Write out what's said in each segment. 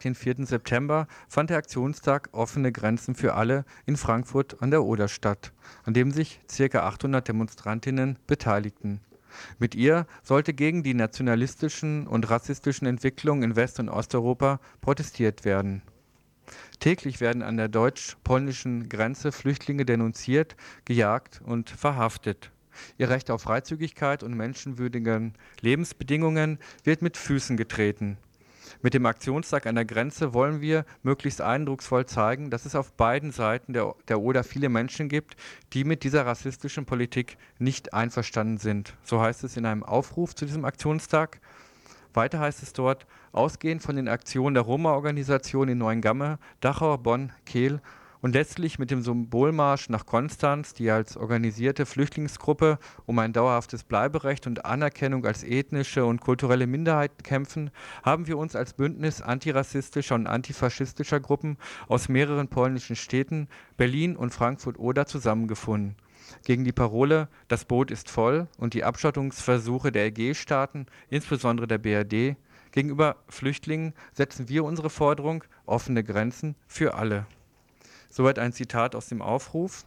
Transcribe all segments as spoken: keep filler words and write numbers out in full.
Den vierten September fand der Aktionstag Offene Grenzen für alle in Frankfurt an der Oder statt, an dem sich ca. achthundert Demonstrantinnen beteiligten. Mit ihr sollte gegen die nationalistischen und rassistischen Entwicklungen in West- und Osteuropa protestiert werden. Täglich werden an der deutsch-polnischen Grenze Flüchtlinge denunziert, gejagt und verhaftet. Ihr Recht auf Freizügigkeit und menschenwürdigen Lebensbedingungen wird mit Füßen getreten. Mit dem Aktionstag an der Grenze wollen wir möglichst eindrucksvoll zeigen, dass es auf beiden Seiten der, der Oder viele Menschen gibt, die mit dieser rassistischen Politik nicht einverstanden sind. So heißt es in einem Aufruf zu diesem Aktionstag. Weiter heißt es dort, ausgehend von den Aktionen der Roma-Organisation in Neuengamme, Dachau, Bonn, Kehl und letztlich mit dem Symbolmarsch nach Konstanz, die als organisierte Flüchtlingsgruppe um ein dauerhaftes Bleiberecht und Anerkennung als ethnische und kulturelle Minderheit kämpfen, haben wir uns als Bündnis antirassistischer und antifaschistischer Gruppen aus mehreren polnischen Städten, Berlin und Frankfurt-Oder, zusammengefunden. Gegen die Parole „Das Boot ist voll“ und die Abschottungsversuche der E G-Staaten, insbesondere der B R D, gegenüber Flüchtlingen setzen wir unsere Forderung offene Grenzen für alle. Soweit ein Zitat aus dem Aufruf.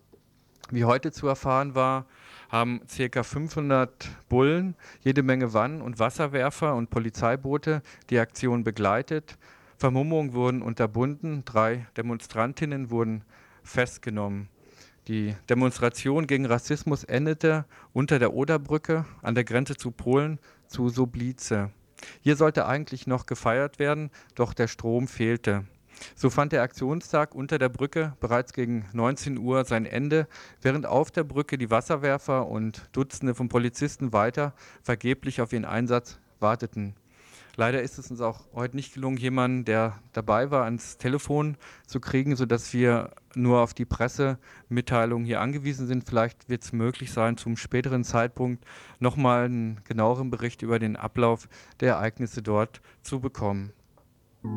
Wie heute zu erfahren war, haben ca. fünfhundert Bullen, jede Menge Wannen- und Wasserwerfer und Polizeiboote die Aktion begleitet. Vermummungen wurden unterbunden, drei Demonstrantinnen wurden festgenommen. Die Demonstration gegen Rassismus endete unter der Oderbrücke an der Grenze zu Polen zu Soblice. Hier sollte eigentlich noch gefeiert werden, doch der Strom fehlte. So fand der Aktionstag unter der Brücke bereits gegen neunzehn Uhr sein Ende, während auf der Brücke die Wasserwerfer und Dutzende von Polizisten weiter vergeblich auf ihren Einsatz warteten. Leider ist es uns auch heute nicht gelungen, jemanden, der dabei war, ans Telefon zu kriegen, sodass wir nur auf die Pressemitteilung hier angewiesen sind. Vielleicht wird es möglich sein, zum späteren Zeitpunkt nochmal einen genaueren Bericht über den Ablauf der Ereignisse dort zu bekommen.